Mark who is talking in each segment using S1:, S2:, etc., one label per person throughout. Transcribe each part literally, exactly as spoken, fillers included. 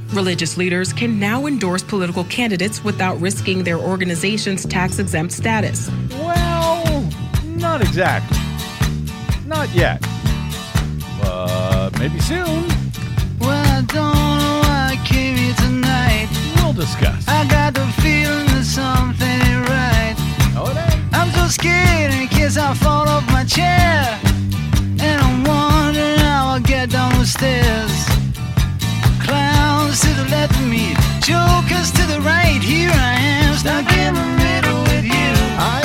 S1: Religious leaders can now endorse political candidates without risking their organization's tax-exempt status.
S2: Well, not exactly. Not yet. But maybe soon.
S3: Well, I don't know why I came here tonight.
S2: We'll discuss.
S3: I got the feeling that something ain't right.
S2: Oh, it ain't.
S3: I'm so scared in case I fall off my chair. And I'm wondering how I'll get down the stairs. Clowns to the left of me, jokers to the right. Here I am, stuck in the middle with you.
S2: I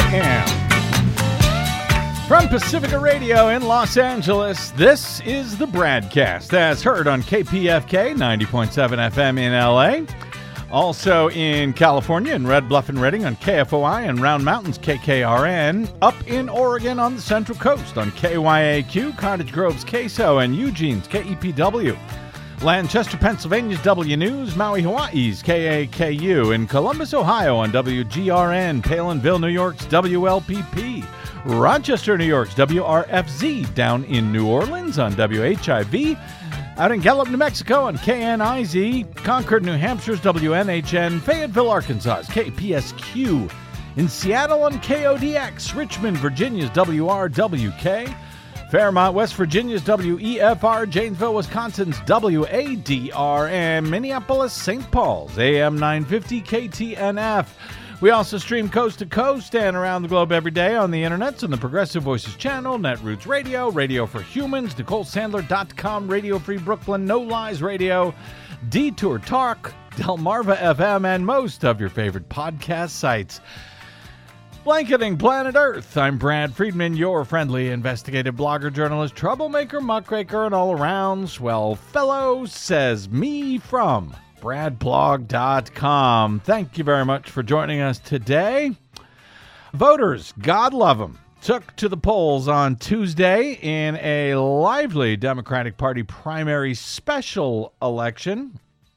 S2: am. From Pacifica Radio in Los Angeles, this is the Bradcast, as heard on K P F K ninety point seven F M in L A. Also in California, in Red Bluff and Redding on K F O I, and Round Mountains K K R N. Up in Oregon on the Central Coast on K Y A Q, Cottage Grove's K S O, and Eugene's K E P W. Lancaster, Pennsylvania's W News, Maui, Hawaii's K A K U, in Columbus, Ohio on W G R N, Palinville, New York's W L P P, Rochester, New York's W R F Z, down in New Orleans on W H I V, out in Gallup, New Mexico on K N I Z, Concord, New Hampshire's W N H N, Fayetteville, Arkansas's K P S Q, in Seattle on K O D X, Richmond, Virginia's W R W K, Fairmont, West Virginia's W E F R, Janesville, Wisconsin's W A D R, and Minneapolis, Saint Paul's A M nine fifty K T N F. We also stream coast to coast and around the globe every day on the internet on the Progressive Voices channel, Netroots Radio, Radio for Humans, Nicole Sandler dot com, Radio Free Brooklyn, No Lies Radio, Detour Talk, Delmarva F M, and most of your favorite podcast sites. Blanketing Planet Earth, I'm Brad Friedman, your friendly investigative blogger, journalist, troublemaker, muckraker, and all-around swell fellow, says me from brad blog dot com. Thank you very much for joining us today. Voters, God love them, took to the polls on Tuesday in a lively Democratic Party primary special election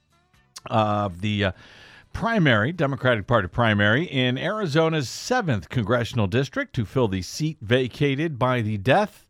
S2: of the uh, primary, Democratic Party primary, in Arizona's seventh congressional district to fill the seat vacated by the death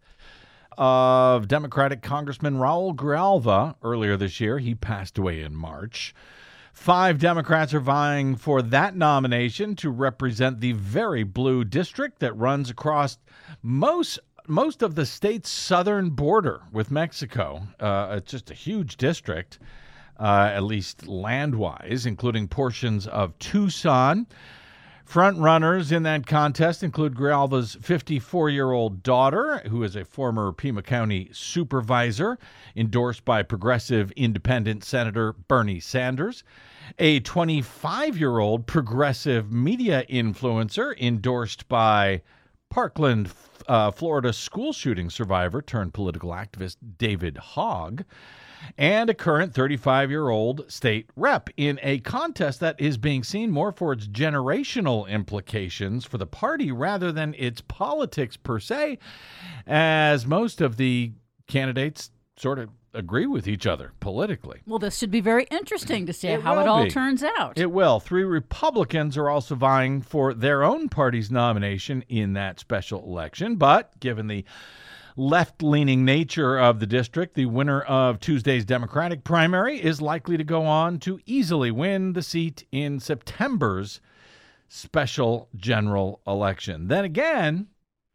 S2: of Democratic Congressman Raul Grijalva earlier this year. He passed away in March. Five Democrats are vying for that nomination to represent the very blue district that runs across most most of the state's southern border with Mexico. Uh, it's just a huge district. Uh, at least land-wise, including portions of Tucson. Front runners in that contest include Grijalva's fifty-four-year-old daughter, who is a former Pima County supervisor, endorsed by progressive independent Senator Bernie Sanders, a twenty-five-year-old progressive media influencer endorsed by Parkland, uh, Florida school shooting survivor turned political activist David Hogg, and a current thirty-five-year-old state rep in a contest that is being seen more for its generational implications for the party rather than its politics per se, as most of the candidates sort of agree with each other politically.
S4: Well, this should be very interesting to see
S2: It
S4: how
S2: will
S4: it all
S2: be.
S4: turns out.
S2: It will. Three Republicans are also vying for their own party's nomination in that special election, but given the left-leaning nature of the district, the winner of Tuesday's Democratic primary is likely to go on to easily win the seat in September's special general election. Then again,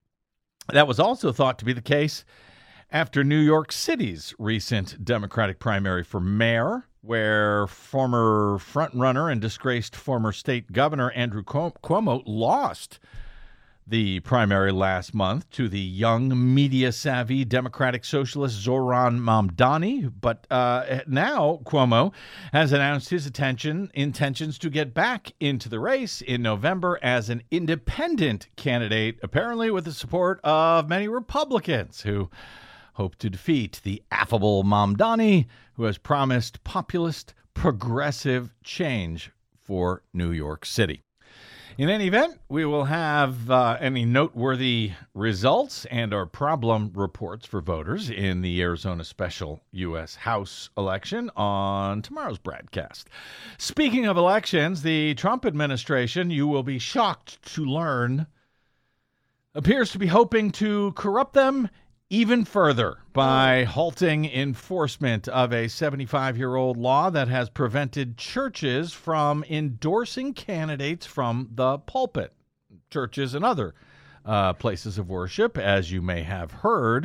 S2: that was also thought to be the case after New York City's recent Democratic primary for mayor, where former frontrunner and disgraced former state governor Andrew Cuomo lost the primary last month to the young, media-savvy Democratic Socialist Zoran Mamdani. But uh, now Cuomo has announced his attention, intentions to get back into the race in November as an independent candidate, apparently with the support of many Republicans who hope to defeat the affable Mamdani, who has promised populist, progressive change for New York City. In any event, we will have uh, any noteworthy results and our problem reports for voters in the Arizona special U S House election on tomorrow's broadcast. Speaking of elections, the Trump administration, you will be shocked to learn, appears to be hoping to corrupt them even further by halting enforcement of a seventy-five-year-old law that has prevented churches from endorsing candidates from the pulpit. Churches and other uh, places of worship, as you may have heard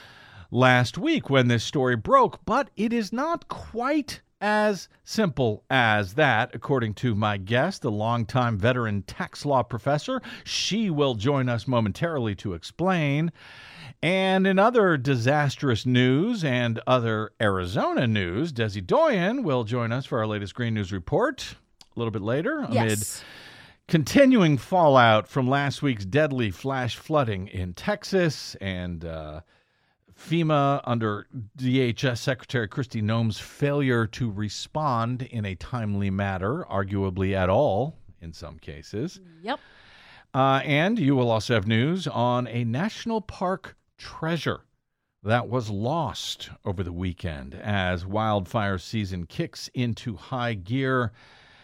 S2: last week when this story broke, but it is not quite as simple as that, according to my guest, a longtime veteran tax law professor. She will join us momentarily to explain. And in other disastrous news and other Arizona news, Desi Doyen will join us for our latest Green News Report a little bit later amid
S4: Yes.
S2: continuing fallout from last week's deadly flash flooding in Texas and uh, FEMA under D H S Secretary Kristi Noem's failure to respond in a timely manner, arguably at all in some cases.
S4: Yep.
S2: Uh, and you will also have news on a national park treasure that was lost over the weekend as wildfire season kicks into high gear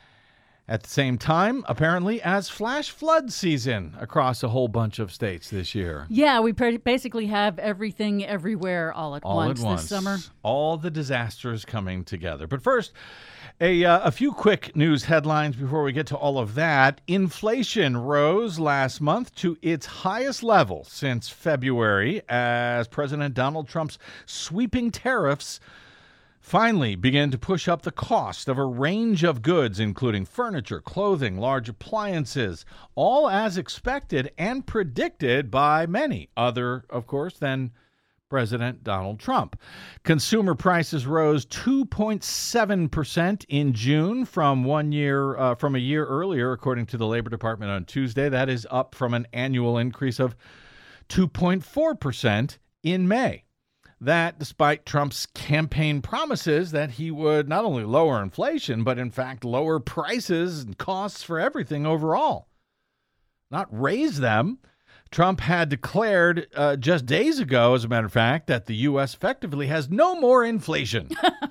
S2: at the same time, apparently, as flash flood season across a whole bunch of states this year.
S4: Yeah, we pretty basically have everything everywhere all at
S2: All
S4: once
S2: at once.
S4: this summer.
S2: All the disasters coming together. But first, a, uh, a few quick news headlines before we get to all of that. Inflation rose last month to its highest level since February as President Donald Trump's sweeping tariffs finally began to push up the cost of a range of goods, including furniture, clothing, large appliances, all as expected and predicted by many, other, of course, than President Donald Trump. Consumer prices rose two point seven percent in June from one year uh, from a year earlier, according to the Labor Department on Tuesday. That is up from an annual increase of two point four percent in May. That despite Trump's campaign promises that he would not only lower inflation, but in fact lower prices and costs for everything overall, not raise them. Trump had declared uh, just days ago, as a matter of fact, that the U S effectively has no more inflation.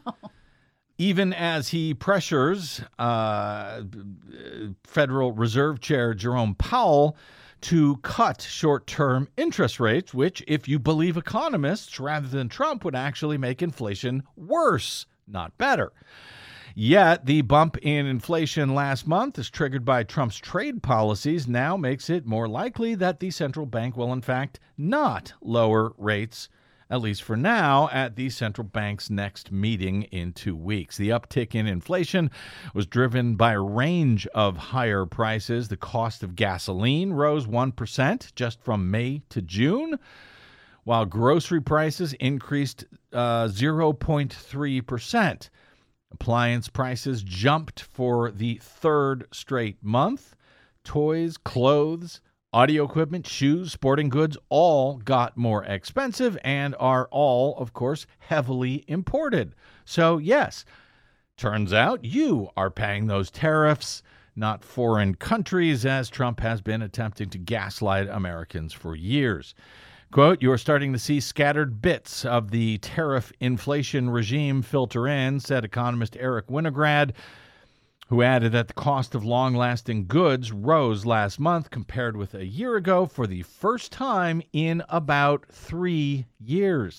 S2: Even as he pressures uh, Federal Reserve Chair Jerome Powell to cut short-term interest rates, which, if you believe economists rather than Trump, would actually make inflation worse, not better. Yet, the bump in inflation last month, as triggered by Trump's trade policies, now makes it more likely that the central bank will, in fact, not lower rates, at least for now, at the central bank's next meeting in two weeks. The uptick in inflation was driven by a range of higher prices. The cost of gasoline rose one percent just from May to June, while grocery prices increased uh, zero point three percent. Appliance prices jumped for the third straight month. Toys, clothes, audio equipment, shoes, sporting goods all got more expensive and are all, of course, heavily imported. So, yes, turns out you are paying those tariffs, not foreign countries, as Trump has been attempting to gaslight Americans for years. Quote, "You are starting to see scattered bits of the tariff inflation regime filter in," said economist Eric Winograd, who added that the cost of long-lasting goods rose last month compared with a year ago for the first time in about three years.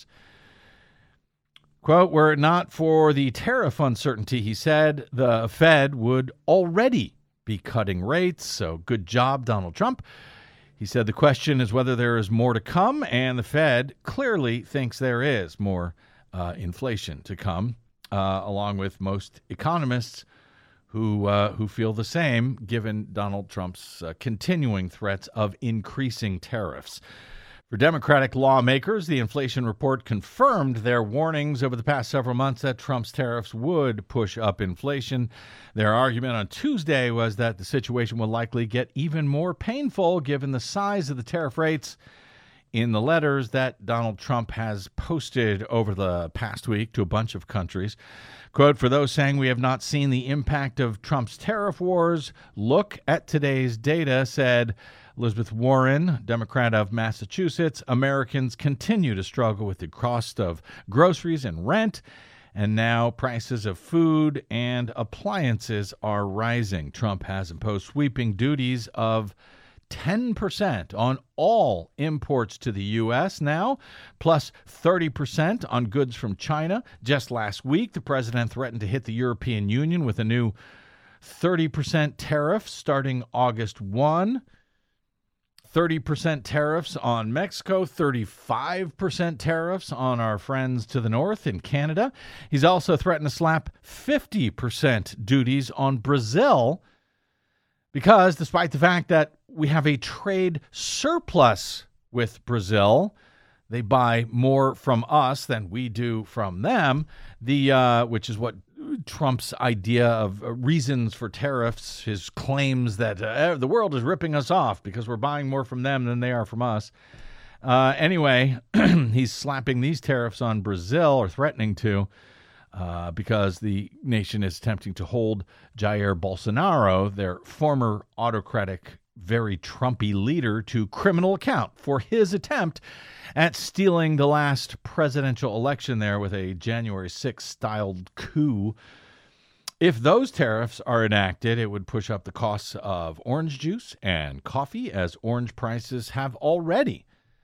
S2: Quote, "Were it not for the tariff uncertainty," he said, "the Fed would already be cutting rates. So good job, Donald Trump." He said the question is whether there is more to come, and the Fed clearly thinks there is more uh, inflation to come, uh, along with most economists who uh, who feel the same, given Donald Trump's uh, continuing threats of increasing tariffs. For Democratic lawmakers, the inflation report confirmed their warnings over the past several months that Trump's tariffs would push up inflation. Their argument on Tuesday was that the situation will likely get even more painful given the size of the tariff rates in the letters that Donald Trump has posted over the past week to a bunch of countries. Quote, "For those saying we have not seen the impact of Trump's tariff wars, look at today's data," said Elizabeth Warren, Democrat of Massachusetts. "Americans continue to struggle with the cost of groceries and rent, and now prices of food and appliances are rising. Trump has imposed sweeping duties of ten percent on all imports to the U S now, plus thirty percent on goods from China. Just last week, the president threatened to hit the European Union with a new thirty percent tariff starting August first. thirty percent tariffs on Mexico, thirty-five percent tariffs on our friends to the north in Canada. He's also threatened to slap fifty percent duties on Brazil because despite the fact that we have a trade surplus with Brazil, they buy more from us than we do from them, the uh, which is what Trump's idea of uh, reasons for tariffs, his claims that uh, the world is ripping us off because we're buying more from them than they are from us. Uh, anyway, he's slapping these tariffs on Brazil, or threatening to, uh, because the nation is attempting to hold Jair Bolsonaro, their former autocratic, very Trumpy leader, to criminal account for his attempt at stealing the last presidential election there with a January sixth styled coup. If those tariffs are enacted, it would push up the costs of orange juice and coffee, as orange prices have already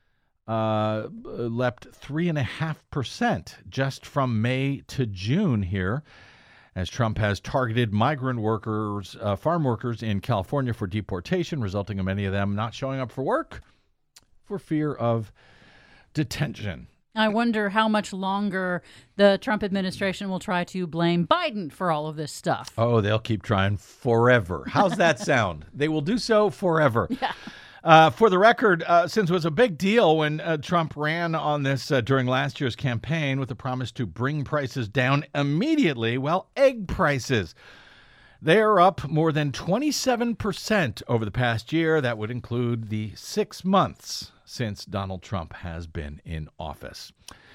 S2: uh, leapt three point five percent just from May to June here, as Trump has targeted migrant workers, uh, farm workers in California for deportation, resulting in many of them not showing up for work for fear of detention.
S4: I wonder how much longer the Trump administration will try to blame Biden for all of this stuff.
S2: Oh, they'll keep trying forever. How's that sound? They will do so forever.
S4: Yeah.
S2: Uh, for the record, uh, since it was a big deal when uh, Trump ran on this uh, during last year's campaign with the promise to bring prices down immediately, well, egg prices, they are up more than twenty-seven percent over the past year. That would include the six months since Donald Trump has been in office.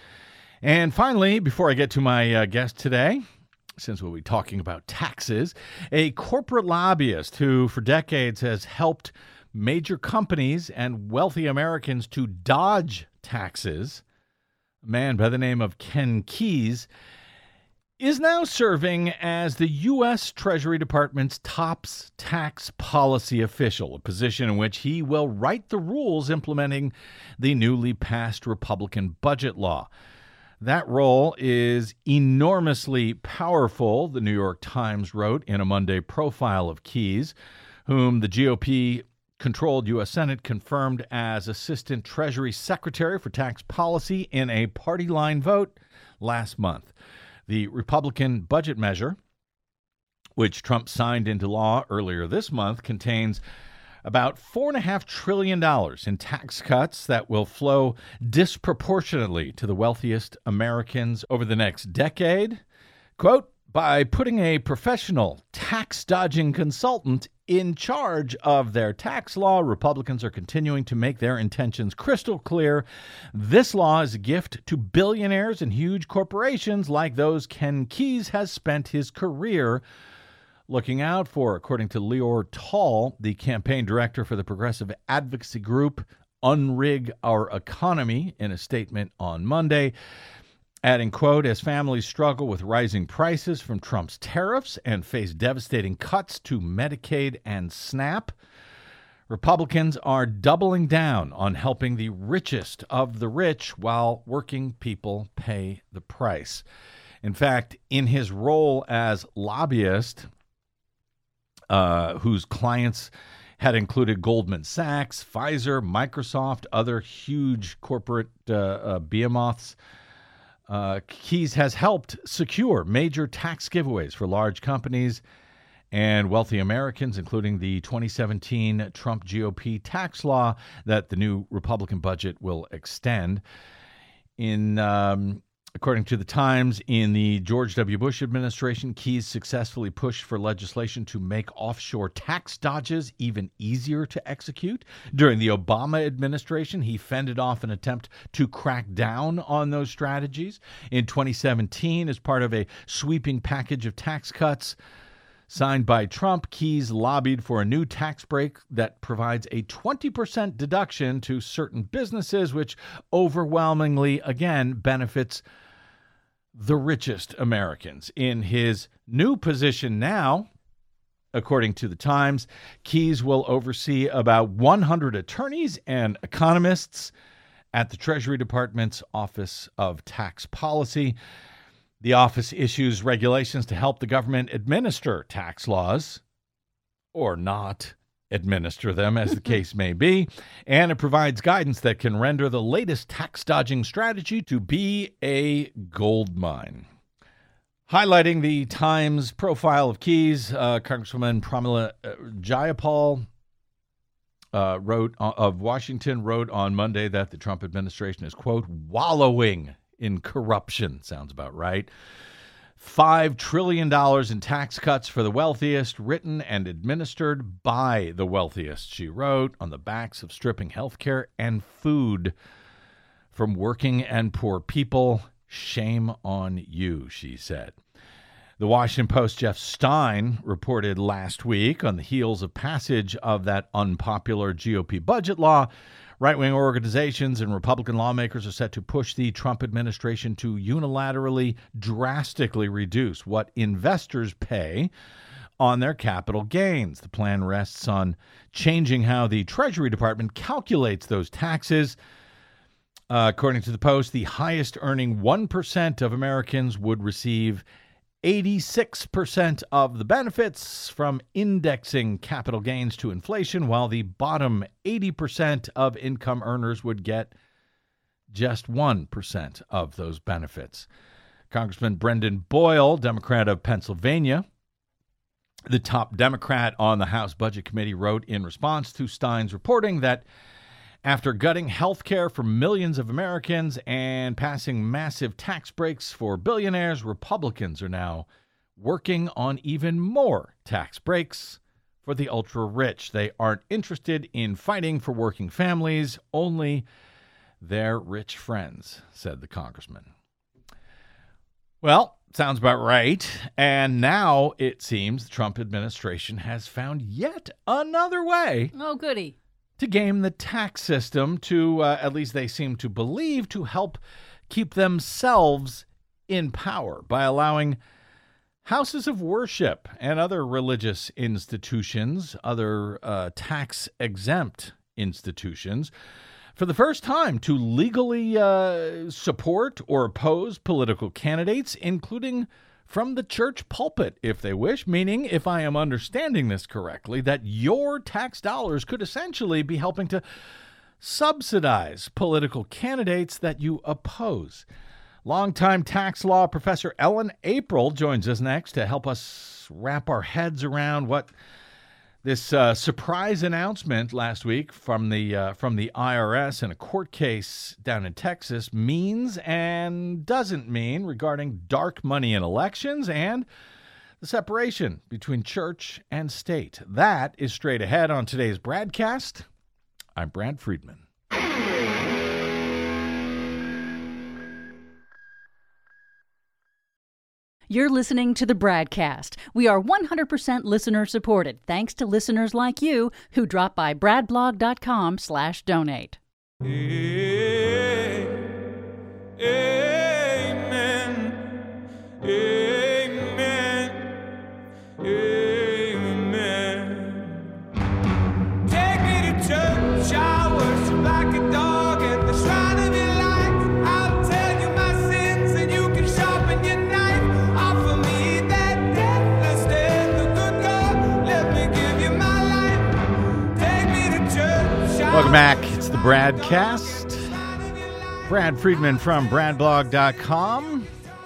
S2: And finally, before I get to my uh, guest today, since we'll be talking about taxes, a corporate lobbyist who for decades has helped major companies and wealthy Americans to dodge taxes, a man by the name of Ken Keyes, is now serving as the U S Treasury Department's top tax policy official, a position in which he will write the rules implementing the newly passed Republican budget law. That role is enormously powerful, the New York Times wrote in a Monday profile of Keyes, whom the G O P controlled U S Senate confirmed as Assistant Treasury Secretary for Tax Policy in a party line vote last month. The Republican budget measure, which Trump signed into law earlier this month, contains about four point five trillion dollars in tax cuts that will flow disproportionately to the wealthiest Americans over the next decade. Quote, by putting a professional tax-dodging consultant in charge of their tax law, Republicans are continuing to make their intentions crystal clear. This law is a gift to billionaires and huge corporations like those Ken Keyes has spent his career looking out for, according to Leor Tall, the campaign director for the progressive advocacy group Unrig Our Economy, in a statement on Monday. Adding, quote, as families struggle with rising prices from Trump's tariffs and face devastating cuts to Medicaid and SNAP, Republicans are doubling down on helping the richest of the rich while working people pay the price. In fact, in his role as lobbyist, uh, whose clients had included Goldman Sachs, Pfizer, Microsoft, other huge corporate uh, uh, behemoths, Uh, Keyes has helped secure major tax giveaways for large companies and wealthy Americans, including the twenty seventeen Trump G O P tax law that the new Republican budget will extend. In um, according to the Times, in the George W. Bush administration, Keyes successfully pushed for legislation to make offshore tax dodges even easier to execute. During the Obama administration, he fended off an attempt to crack down on those strategies. In twenty seventeen, as part of a sweeping package of tax cuts signed by Trump, Keyes lobbied for a new tax break that provides a twenty percent deduction to certain businesses, which overwhelmingly, again, benefits the richest Americans. In his new position now, According to the Times, Keyes will oversee about one hundred attorneys and economists at the Treasury Department's Office of Tax Policy. The office issues regulations to help the government administer tax laws, or not administer them, as the case may be, and it provides guidance that can render the latest tax-dodging strategy to be a gold mine. Highlighting the Times profile of Keyes, uh, Congresswoman Pramila uh, Jayapal uh, wrote uh, of Washington wrote on Monday that the Trump administration is, quote, wallowing in corruption. Sounds about right. Five trillion dollars in tax cuts for the wealthiest, written and administered by the wealthiest, she wrote, on the backs of stripping health care and food from working and poor people. Shame on you, she said. The Washington Post's Jeff Stein reported last week, on the heels of passage of that unpopular G O P budget law, right-wing organizations and Republican lawmakers are set to push the Trump administration to unilaterally, drastically reduce what investors pay on their capital gains. The plan rests on changing how the Treasury Department calculates those taxes. Uh, according to the Post, the highest-earning one percent of Americans would receive eighty-six percent of the benefits from indexing capital gains to inflation, while the bottom eighty percent of income earners would get just one percent of those benefits. Congressman Brendan Boyle, Democrat of Pennsylvania, the top Democrat on the House Budget Committee, wrote in response to Stein's reporting that after gutting health care for millions of Americans and passing massive tax breaks for billionaires, Republicans are now working on even more tax breaks for the ultra-rich. They aren't interested in fighting for working families, only their rich friends, said the congressman. Well, sounds about right. And now it seems the Trump administration has found yet another way.
S4: Oh, goody.
S2: To game the tax system to, uh, at least they seem to believe, to help keep themselves in power by allowing houses of worship and other religious institutions, other uh, tax-exempt institutions, for the first time to legally uh, support or oppose political candidates, including from the church pulpit, if they wish, meaning, if I am understanding this correctly, that your tax dollars could essentially be helping to subsidize political candidates that you oppose. Longtime tax law professor Ellen April joins us next to help us wrap our heads around what this uh, surprise announcement last week from the uh, from the I R S in a court case down in Texas means and doesn't mean regarding dark money in elections and the separation between church and state. That is straight ahead on today's broadcast. I'm Brad Friedman.
S4: You're listening to the Bradcast. We are one hundred percent listener supported, thanks to listeners like you who drop by bradblog.com slash donate.
S5: Amen. Amen. Amen. Take me to church, I worship like a dog at the shrine of your life. I'll tell you my sins and you can sharpen your knife. Offer me that deathless death, the good God, let me give you my life. Take me to church.
S2: Welcome back. It's the Bradcast. Brad Friedman from bradblog dot com.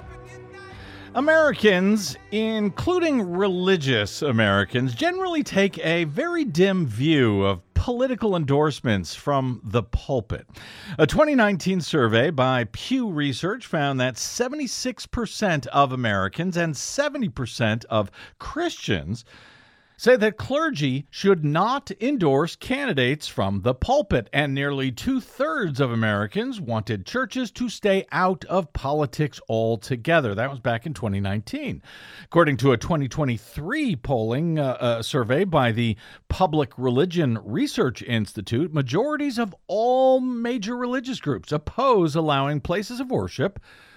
S2: Americans, including religious Americans, generally take a very dim view of political endorsements from the pulpit. A twenty nineteen survey by Pew Research found that seventy-six percent of Americans and seventy percent of Christians say that clergy should not endorse candidates from the pulpit, and nearly two-thirds of Americans wanted churches to stay out of politics altogether. That was back in twenty nineteen. According to a twenty twenty-three polling uh, uh, survey by the Public Religion Research Institute, majorities of all major religious groups oppose allowing places of worship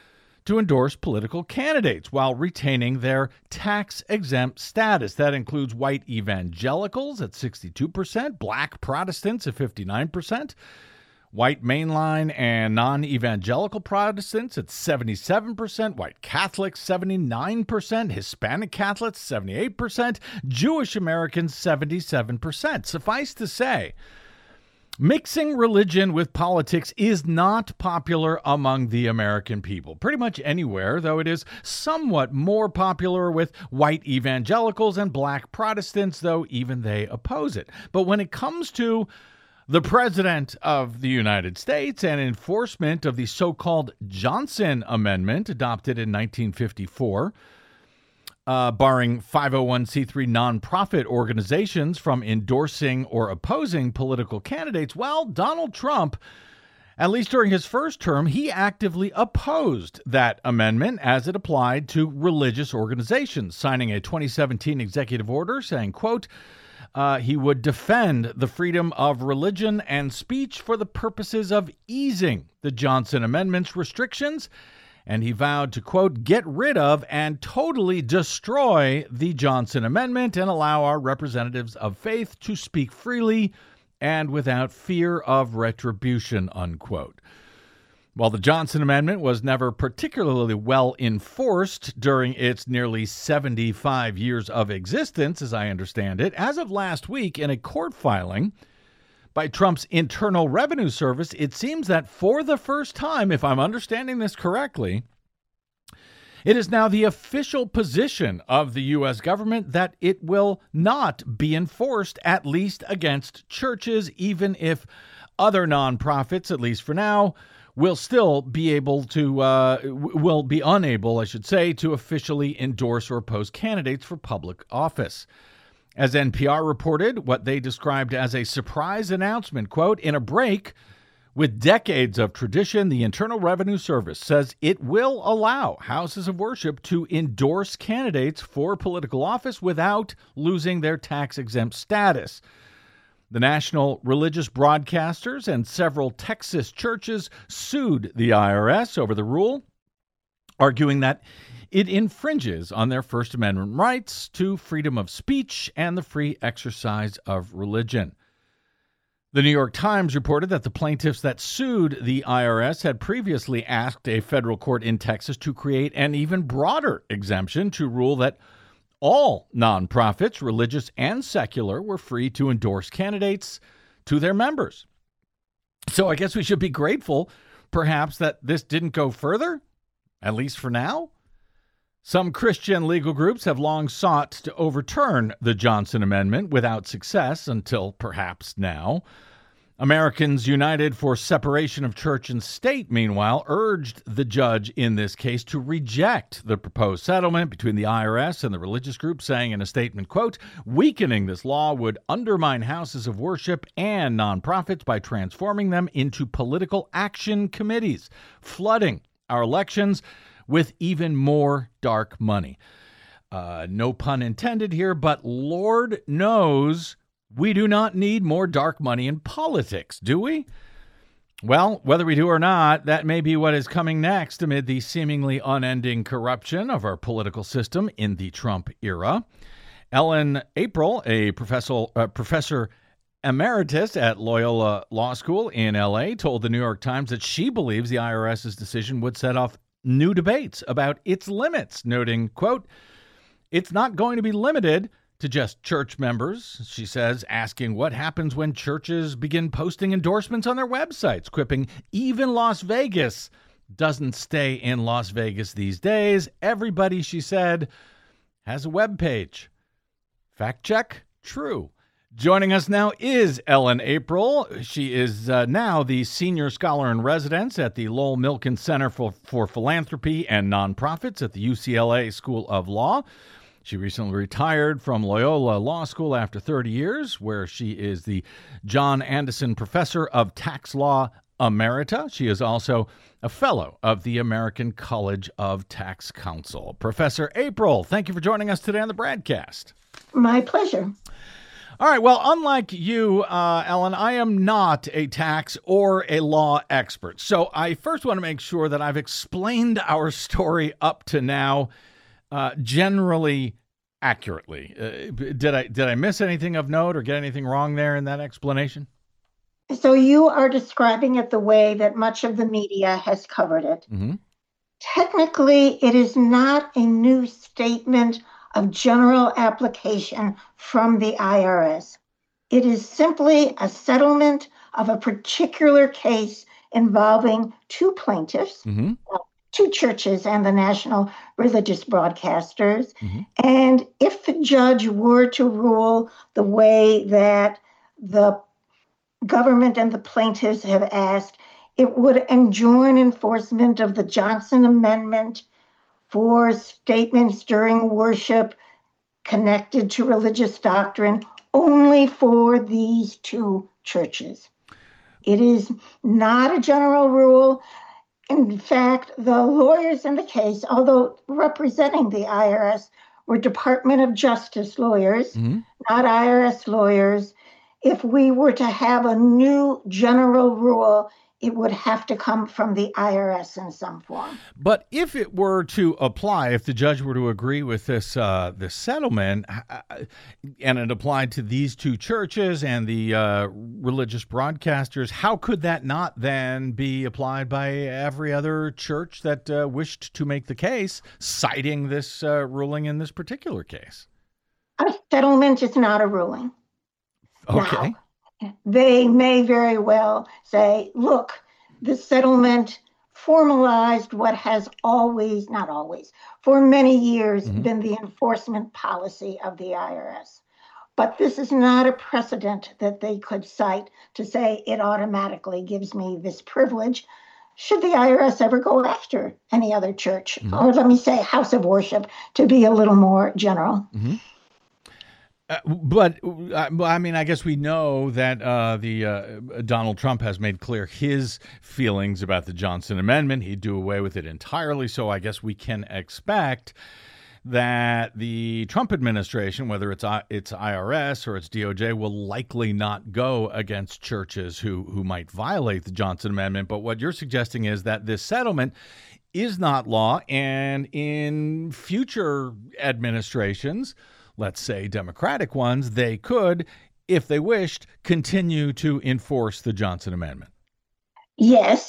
S2: to endorse political candidates while retaining their tax-exempt status. That includes white evangelicals at sixty-two percent, black Protestants at fifty-nine percent, white mainline and non-evangelical Protestants at seventy-seven percent, white Catholics seventy-nine percent, Hispanic Catholics seventy-eight percent, Jewish Americans seventy-seven percent. Suffice to say, mixing religion with politics is not popular among the American people, pretty much anywhere, though it is somewhat more popular with white evangelicals and black Protestants, though even they oppose it. But when it comes to the President of the United States and enforcement of the so-called Johnson Amendment adopted in nineteen fifty-four, uh, barring five oh one c three nonprofit organizations from endorsing or opposing political candidates, well, Donald Trump, at least during his first term, he actively opposed that amendment as it applied to religious organizations, signing a twenty seventeen executive order saying, quote, Uh, he would defend the freedom of religion and speech for the purposes of easing the Johnson Amendment's restrictions, and he vowed to, quote, get rid of and totally destroy the Johnson Amendment and allow our representatives of faith to speak freely and without fear of retribution, unquote. While the Johnson Amendment was never particularly well enforced during its nearly seventy-five years of existence, as I understand it, as of last week in a court filing by Trump's Internal Revenue Service, it seems that for the first time, if I'm understanding this correctly, it is now the official position of the U S government that it will not be enforced, at least against churches, even if other nonprofits, at least for now, will still be able to, uh, will be unable, I should say, to officially endorse or oppose candidates for public office. As N P R reported, what they described as a surprise announcement, quote, in a break with decades of tradition, the Internal Revenue Service says it will allow houses of worship to endorse candidates for political office without losing their tax-exempt status. The national religious broadcasters and several Texas churches sued the I R S over the rule, arguing that it infringes on their First Amendment rights to freedom of speech and the free exercise of religion. The New York Times reported that the plaintiffs that sued the I R S had previously asked a federal court in Texas to create an even broader exemption to rule that all nonprofits, religious and secular, were free to endorse candidates to their members. So I guess we should be grateful, perhaps, that this didn't go further, at least for now. Some Christian legal groups have long sought to overturn the Johnson Amendment without success until perhaps now. Americans United for Separation of Church and State, meanwhile, urged the judge in this case to reject the proposed settlement between the I R S and the religious group, saying in a statement, quote, weakening this law would undermine houses of worship and nonprofits by transforming them into political action committees, flooding our elections with even more dark money. Uh, no pun intended here, but Lord knows we do not need more dark money in politics, do we? Well, whether we do or not, that may be what is coming next amid the seemingly unending corruption of our political system in the Trump era. Ellen April, a professor, uh, professor emeritus at Loyola Law School in L A, told the New York Times that she believes the IRS's decision would set off new debates about its limits, noting, quote, it's not going to be limited to just church members, she says, asking what happens when churches begin posting endorsements on their websites, quipping, even Las Vegas doesn't stay in Las Vegas these days. Everybody, she said, has a web page. Fact check, true. Joining us now is Ellen April. She is uh, now the senior scholar in residence at the Lowell Milken Center for, for Philanthropy and Nonprofits at the U C L A School of Law. She recently retired from Loyola Law School after thirty years, where she is the John Anderson Professor of Tax Law Emerita. She is also a fellow of the American College of Tax Counsel. Professor April, thank you for joining us today on the Bradcast.
S6: My pleasure.
S2: All right. Well, unlike you, uh, Ellen, I am not a tax or a law expert. So I first want to make sure that I've explained our story up to now uh, generally accurately. Uh, did I did I miss anything of note or get anything wrong there in that explanation?
S6: So you are describing it the way that much of the media has covered it.
S2: Mm-hmm.
S6: Technically, it is not a new statement of general application from the I R S. It is simply a settlement of a particular case involving two plaintiffs,
S2: Mm-hmm.
S6: uh, two churches and the national religious broadcasters.
S2: Mm-hmm.
S6: And if the judge were to rule the way that the government and the plaintiffs have asked, it would enjoin enforcement of the Johnson Amendment for statements during worship connected to religious doctrine only for these two churches. It is not a general rule. In fact, the lawyers in the case, although representing the I R S, were Department of Justice lawyers,
S2: Mm-hmm.
S6: not I R S lawyers. If we were to have a new general rule, it would have to come from the I R S in some form.
S2: But if it were to apply, if the judge were to agree with this uh, this settlement, uh, and it applied to these two churches and the uh, religious broadcasters, how could that not then be applied by every other church that uh, wished to make the case, citing this uh, ruling in this particular case?
S6: A settlement is not a ruling.
S2: Okay.
S6: Now, they may very well say, look, the settlement formalized what has always, not always, for many years
S2: Mhm.
S6: been the enforcement policy of the I R S. But this is not a precedent that they could cite to say it automatically gives me this privilege. Should the I R S ever go after any other church,
S2: Mhm.
S6: or let me say house of worship, to be a little more general?
S2: Mm-hmm. Uh, but uh, well, I mean, I guess we know that uh, the uh, Donald Trump has made clear his feelings about the Johnson Amendment. He'd do away with it entirely. So I guess we can expect that the Trump administration, whether it's I, it's I R S or it's D O J, will likely not go against churches who who might violate the Johnson Amendment. But what you're suggesting is that this settlement is not law, and in future administrations, let's say Democratic ones, they could, if they wished, continue to enforce the Johnson Amendment.
S6: Yes,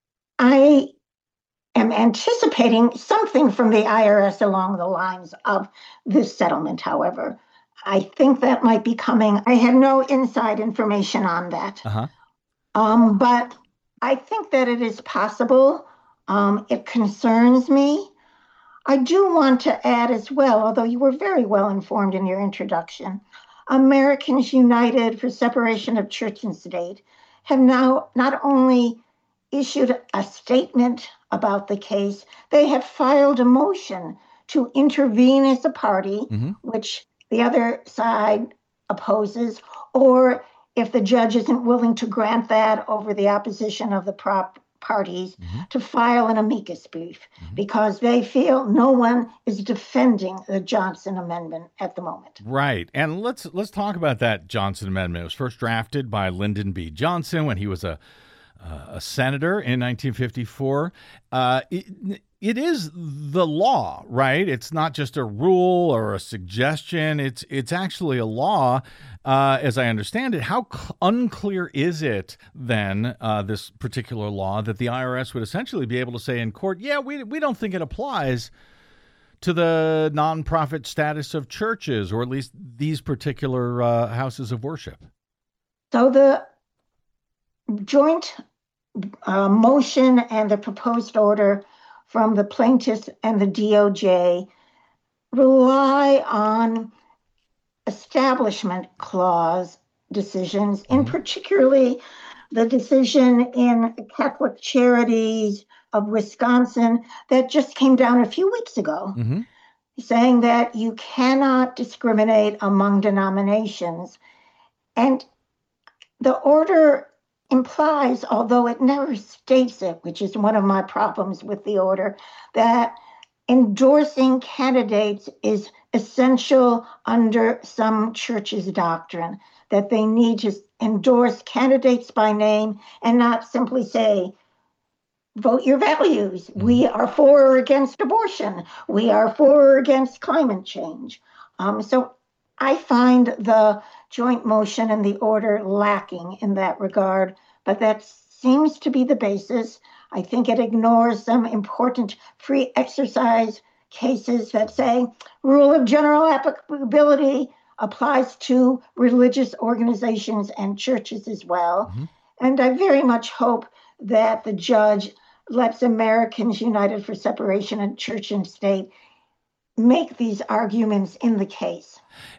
S6: I am anticipating something from the I R S along the lines of this settlement, however. I think that might be coming. I have no inside information on that.
S2: Uh-huh.
S6: Um, but I think that it is possible. Um, it concerns me. I do want to add as well, although you were very well informed in your introduction, Americans United for Separation of Church and State have now not only issued a statement about the case, they have filed a motion to intervene as a party,
S2: Mm-hmm.
S6: which the other side opposes, or if the judge isn't willing to grant that over the opposition of the prop parties,
S2: Mhm.
S6: to file an amicus brief
S2: Mhm.
S6: because they feel no one is defending the Johnson Amendment at the moment.
S2: Right. And let's let's talk about that Johnson Amendment. It was first drafted by Lyndon B. Johnson when he was a uh, a senator in nineteen fifty-four. Uh, it, it is the law, right? It's not just a rule or a suggestion. It's it's actually a law, uh, as I understand it. How cl- unclear is it then, uh, this particular law, that the I R S would essentially be able to say in court, yeah, we we don't think it applies to the nonprofit status of churches, or at least these particular uh, houses of worship?
S6: So the joint uh, motion and the proposed order from the plaintiffs and the D O J rely on establishment clause decisions, in
S2: Mhm.
S6: particularly the decision in Catholic Charities of Wisconsin that just came down a few weeks ago,
S2: Mm-hmm.
S6: saying that you cannot discriminate among denominations. And the order implies, although it never states it, which is one of my problems with the order, that endorsing candidates is essential under some churches' doctrine, that they need to endorse candidates by name and not simply say, vote your values. We are for or against abortion. We are for or against climate change. Um, so I find the joint motion and the order lacking in that regard, but that seems to be the basis. I think it ignores some important free exercise cases that say rule of general applicability applies to religious organizations and churches as well. Mm-hmm. And I very much hope that the judge lets Americans United for Separation of Church and State make these arguments in the case.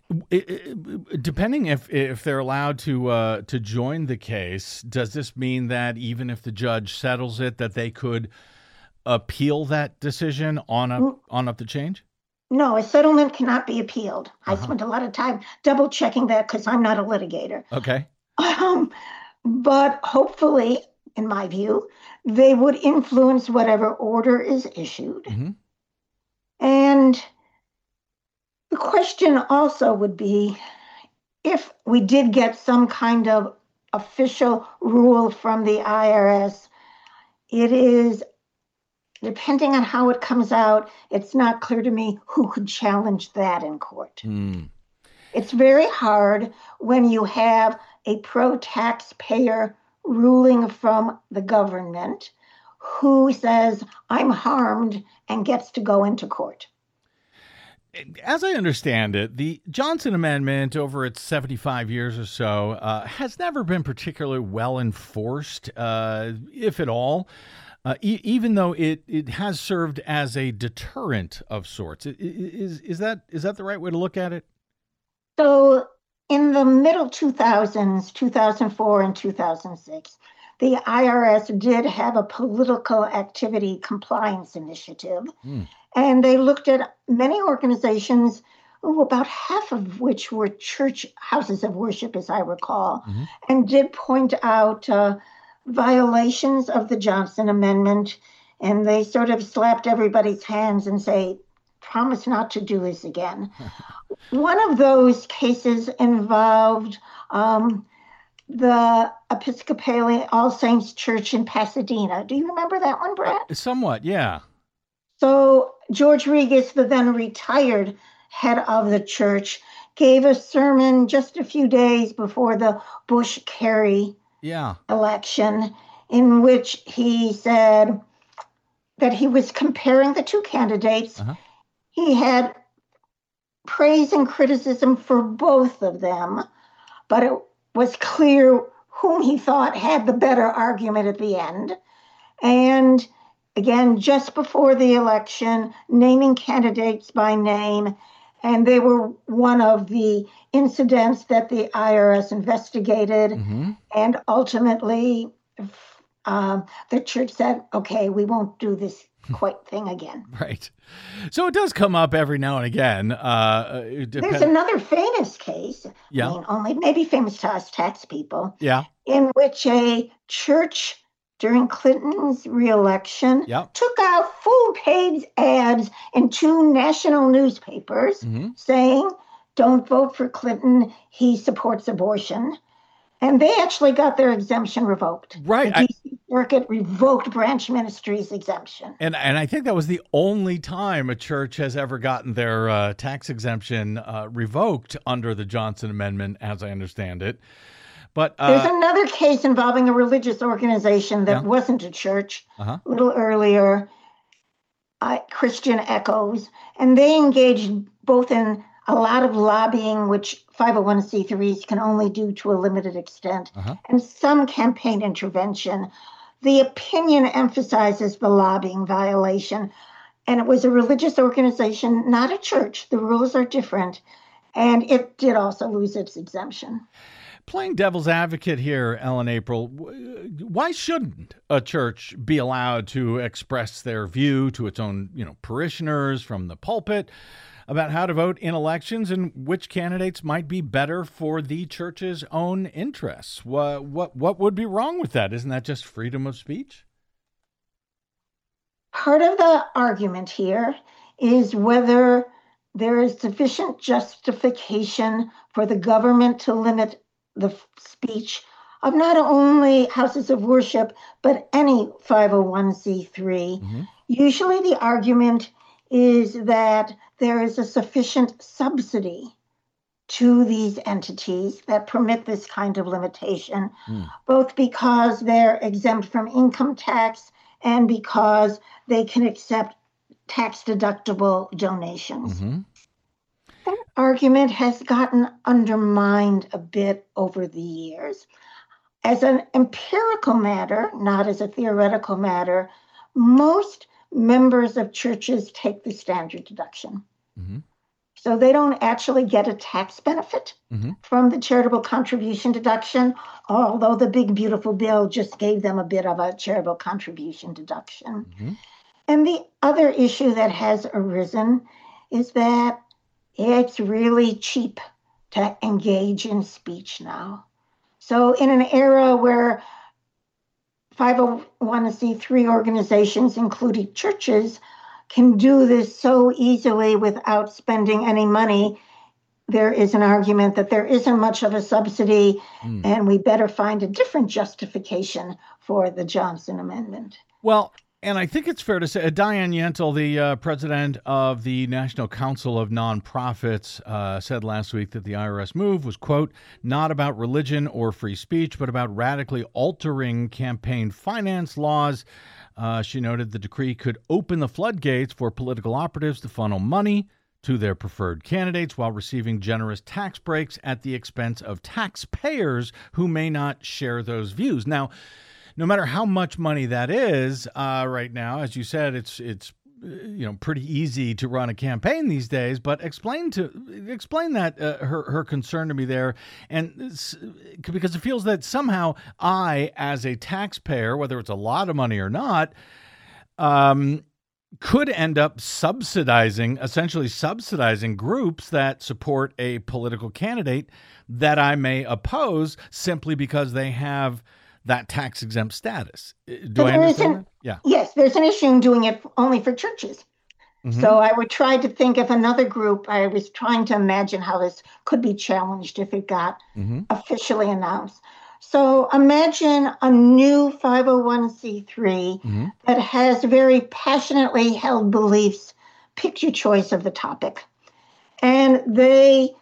S2: Depending if if they're allowed to uh, to join the case, does this mean that even if the judge settles it, that they could appeal that decision on up on up the change?
S6: No, a settlement cannot be appealed. Uh-huh. I spent a lot of time double checking that because I'm not a litigator.
S2: Okay.
S6: Um, but hopefully, in my view, they would influence whatever order is issued. Mm-hmm. And the question also would be, if we did get some kind of official rule from the I R S, it is, depending on how it comes out, it's not clear to me who could challenge that in court. Mm. It's very hard when you have a pro-taxpayer ruling from the government who says, I'm harmed, and gets to go into court.
S2: As I understand it, the Johnson Amendment, over its seventy-five years or so, uh, has never been particularly well enforced, uh, if at all, uh, e- even though it, it has served as a deterrent of sorts. Is, is that is that the right way to look at it?
S6: So in the middle two thousands, two thousand four and two thousand six, the I R S did have a political activity compliance initiative. Mm. And they looked at many organizations, oh, about half of which were church houses of worship, as I recall, mm-hmm. and did point out uh, violations of the Johnson Amendment. And they sort of slapped everybody's hands and say, promise not to do this again. One of those cases involved um, the Episcopalian All Saints Church in Pasadena. Do you remember that one, Brad?
S2: Uh, somewhat, yeah.
S6: So George Regas, the then retired head of the church, gave a sermon just a few days before the Bush-Kerry
S2: yeah.
S6: election, in which he said that he was comparing the two candidates. Uh-huh. He had praise and criticism for both of them, but it was clear whom he thought had the better argument at the end. And again, just before the election, naming candidates by name, and they were one of the incidents that the I R S investigated, mm-hmm. and ultimately um, the church said, okay, we won't do this quite thing again.
S2: Right. So it does come up every now and again. Uh,
S6: depend- There's another famous case,
S2: yeah.
S6: I mean, only maybe famous to us tax people,
S2: yeah.
S6: in which a church during Clinton's reelection,
S2: yep.
S6: took out full-page ads in two national newspapers mm-hmm. saying, don't vote for Clinton, he supports abortion. And they actually got their exemption revoked.
S2: Right.
S6: The D C Circuit revoked Branch Ministries' exemption.
S2: And and I think that was the only time a church has ever gotten their uh, tax exemption uh, revoked under the Johnson Amendment, as I understand it. But uh,
S6: there's another case involving a religious organization that yeah. wasn't a church, uh-huh. a little earlier, uh, Christian Echoes, and they engaged both in a lot of lobbying, which five oh one c threes can only do to a limited extent, uh-huh. and some campaign intervention. The opinion emphasizes the lobbying violation, and it was a religious organization, not a church. The rules are different, and it did also lose its exemption.
S2: Playing devil's advocate here, Ellen April, why shouldn't a church be allowed to express their view to its own, you know, parishioners from the pulpit about how to vote in elections and which candidates might be better for the church's own interests? What what what would be wrong with that? Isn't that just freedom of speech?
S6: Part of the argument here is whether there is sufficient justification for the government to limit the f- speech of not only houses of worship, but any five oh one c three.
S2: Mhm.
S6: Usually the argument is that there is a sufficient subsidy to these entities that permit this kind of limitation,
S2: Mm.
S6: both because they're exempt from income tax and because they can accept tax-deductible donations.
S2: Mhm.
S6: That argument has gotten undermined a bit over the years. As an empirical matter, not as a theoretical matter, most members of churches take the standard deduction.
S2: Mhm.
S6: So they don't actually get a tax benefit
S2: Mhm.
S6: from the charitable contribution deduction, although the big, beautiful bill just gave them a bit of a charitable contribution deduction.
S2: Mhm.
S6: And the other issue that has arisen is that it's really cheap to engage in speech now. So in an era where five oh one c three organizations, including churches, can do this so easily without spending any money, there is an argument that there isn't much of a subsidy,
S2: Mm.
S6: and we better find a different justification for the Johnson Amendment.
S2: Well, and I think it's fair to say, uh, Diane Yentl, the uh, president of the National Council of Nonprofits, uh, said last week that the I R S move was, quote, not about religion or free speech, but about radically altering campaign finance laws. Uh, she noted the decree could open the floodgates for political operatives to funnel money to their preferred candidates while receiving generous tax breaks at the expense of taxpayers who may not share those views. Now, no matter how much money that is, uh, right now, as you said, it's it's uh, you know pretty easy to run a campaign these days. But explain to explain that uh, her her concern to me there, and s- because it feels that somehow I, as a taxpayer, whether it's a lot of money or not, um, could end up subsidizing, essentially subsidizing groups that support a political candidate that I may oppose simply because they have that tax exempt status. Uh, Do
S6: So
S2: I
S6: there
S2: understand
S6: isn't-
S2: that? Yeah.
S6: Yes, there's an issue in doing it only for churches.
S2: Mhm.
S6: So I would try to think of another group. I was trying to imagine how this could be challenged if it got
S2: Mhm.
S6: officially announced. So imagine a new five oh one c three
S2: Mhm.
S6: that has very passionately held beliefs. Pick your choice of the topic. And they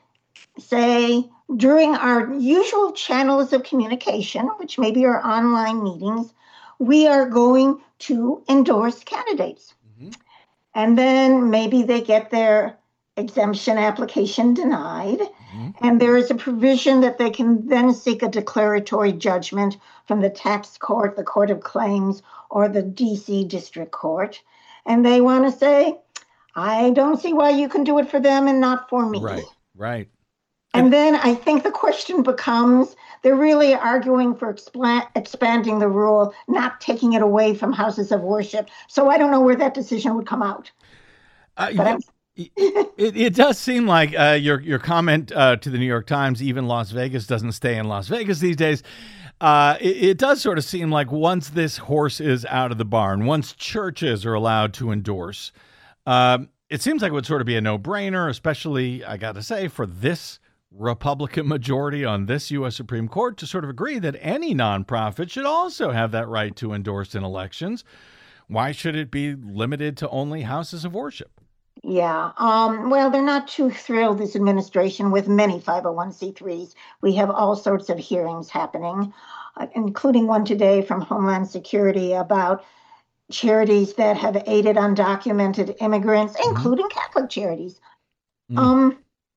S6: say, during our usual channels of communication, which maybe are online meetings, we are going to endorse candidates.
S2: Mhm.
S6: And then maybe they get their exemption application denied.
S2: Mhm.
S6: And there is a provision that they can then seek a declaratory judgment from the tax court, the Court of Claims, or the D C District Court. And they want to say, I don't see why you can do it for them and not for me.
S2: Right. Right.
S6: And then I think the question becomes, they're really arguing for expla- expanding the rule, not taking it away from houses of worship. So I don't know where that decision would come out.
S2: Uh,
S6: But
S2: yeah,
S6: I'm-
S2: it, it does seem like uh, your your comment uh, to the New York Times, even Las Vegas doesn't stay in Las Vegas these days. Uh, it, it does sort of seem like once this horse is out of the barn, once churches are allowed to endorse, um, it seems like it would sort of be a no-brainer, especially, I got to say, for this Republican majority on this U S Supreme Court to sort of agree that any nonprofit should also have that right to endorse in elections. Why should it be limited to only houses of worship?
S6: Yeah. Um, well, they're not too thrilled, this administration, with many five oh one c threes. We have all sorts of hearings happening, uh, including one today from Homeland Security about charities that have aided undocumented immigrants, including Catholic charities.
S2: Mm.
S6: Um,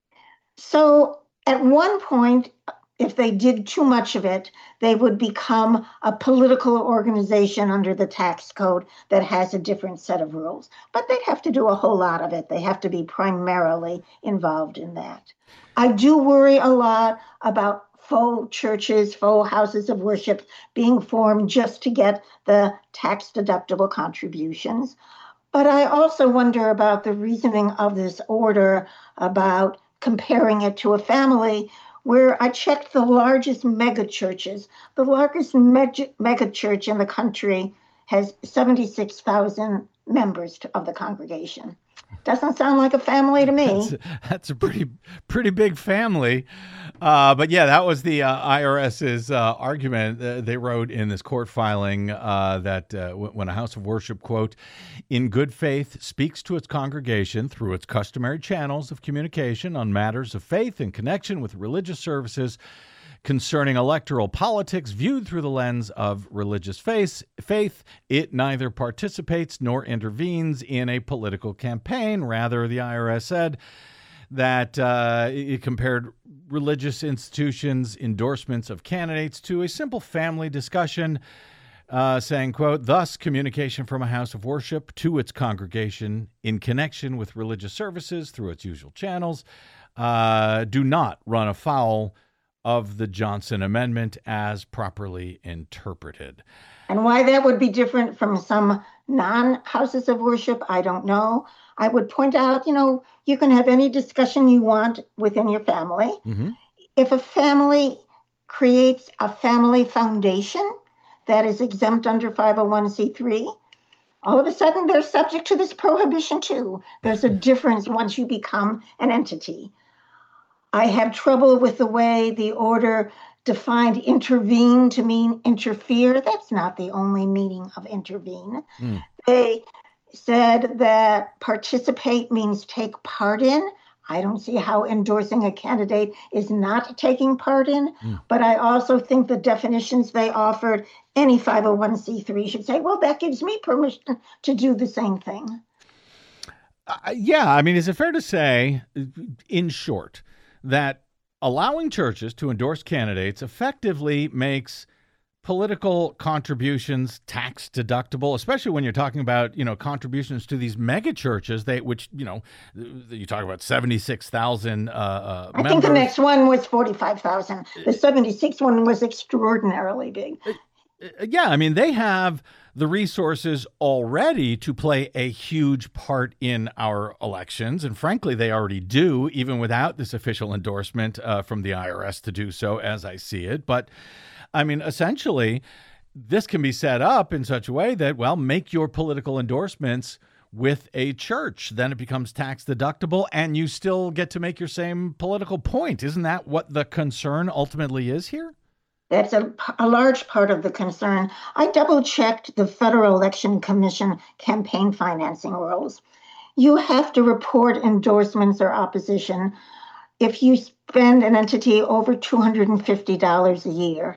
S6: so at one point, if they did too much of it, they would become a political organization under the tax code that has a different set of rules. But they'd have to do a whole lot of it. They have to be primarily involved in that. I do worry a lot about faux churches, faux houses of worship being formed just to get the tax deductible contributions. But I also wonder about the reasoning of this order about comparing it to a family, where I checked the largest mega churches. The largest mega, mega church in the country has seventy-six thousand members to, of the congregation. Doesn't sound like a family to me.
S2: That's, that's a pretty pretty big family. Uh, but yeah, that was the uh, IRS's uh, argument. Uh, they wrote in this court filing uh, that uh, w- when a house of worship, quote, in good faith speaks to its congregation through its customary channels of communication on matters of faith in connection with religious services concerning electoral politics viewed through the lens of religious faith, faith, it neither participates nor intervenes in a political campaign. Rather, the I R S said that uh, it compared religious institutions' endorsements of candidates to a simple family discussion, uh, saying, quote, thus communication from a house of worship to its congregation in connection with religious services through its usual channels uh, do not run afoul of the Johnson Amendment as properly interpreted.
S6: And why that would be different from some non-houses of worship, I don't know. I would point out, you know, you can have any discussion you want within your family.
S2: Mm-hmm.
S6: If a family creates a family foundation that is exempt under five oh one c three, all of a sudden they're subject to this prohibition too. There's a difference once you become an entity. I have trouble with the way the order defined intervene to mean interfere. That's not the only meaning of intervene.
S2: Mm.
S6: They said that participate means take part in. I don't see how endorsing a candidate is not taking part in,
S2: Mm.
S6: but I also think the definitions they offered, any five oh one c three should say, well, that gives me permission to do the same thing.
S2: Uh, yeah, I mean, is it fair to say, in short, that allowing churches to endorse candidates effectively makes political contributions tax deductible, especially when you're talking about, you know, contributions to these mega churches, they, which, you know, you talk about seventy-six thousand uh, uh,
S6: I
S2: members.
S6: think the next one was forty-five thousand. The seventy-six one was extraordinarily big.
S2: Yeah, I mean, they have the resources already to play a huge part in our elections. And frankly, they already do, even without this official endorsement uh, from the I R S to do so, as I see it. But I mean, essentially, this can be set up in such a way that, well, make your political endorsements with a church. Then it becomes tax deductible and you still get to make your same political point. Isn't that what the concern ultimately is here?
S6: That's a, a large part of the concern. I double checked the Federal Election Commission campaign financing rules. You have to report endorsements or opposition if you spend an entity over two hundred fifty dollars a year.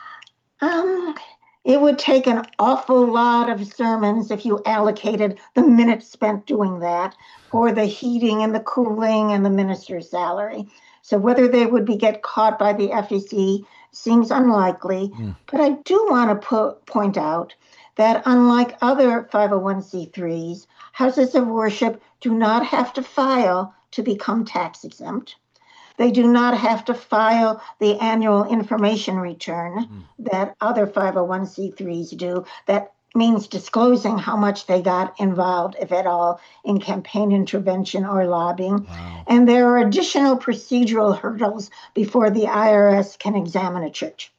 S6: Um, it would take an awful lot of sermons if you allocated the minutes spent doing that for the heating and the cooling and the minister's salary. So whether they would be get caught by the F E C seems unlikely. Mm. But I do want to put, point out that unlike other five oh one c threes, houses of worship do not have to file to become tax exempt. They do not have to file the annual information return mm. that other five oh one c threes do. That means disclosing how much they got involved, if at all, in campaign intervention or lobbying.
S2: Wow.
S6: And there are additional procedural hurdles before the I R S can examine a church.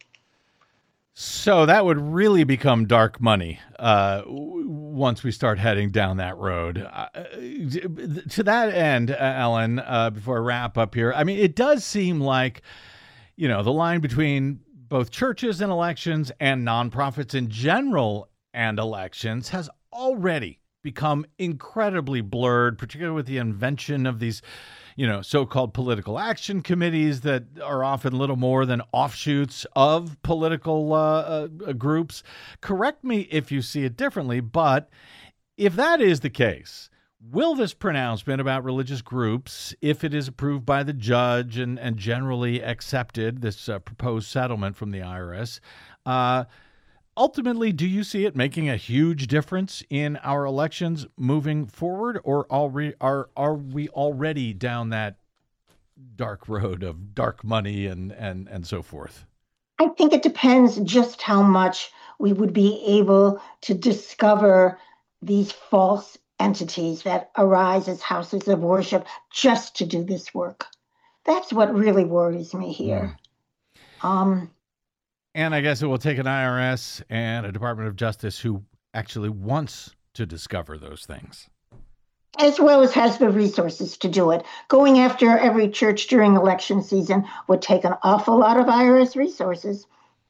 S2: So that would really become dark money uh, w- once we start heading down that road. Uh, to that end, uh, Ellen, uh, before I wrap up here, I mean, it does seem like, you know, the line between both churches and elections and nonprofits in general and elections has already become incredibly blurred, particularly with the invention of these, you know, so-called political action committees that are often little more than offshoots of political uh, uh, groups. Correct me if you see it differently, but if that is the case, will this pronouncement about religious groups, if it is approved by the judge and, and generally accepted, this uh, proposed settlement from the I R S, uh, ultimately, do you see it making a huge difference in our elections moving forward, or are we, are, are we already down that dark road of dark money and, and, and so forth?
S6: I think it depends just how much we would be able to discover these false entities that arise as houses of worship just to do this work. That's what really worries me here. Yeah. Um,
S2: And I guess it will take an I R S and a Department of Justice who actually wants to discover those things.
S6: as well as has the resources to do it. Going after every church during election season would take an awful lot of I R S resources.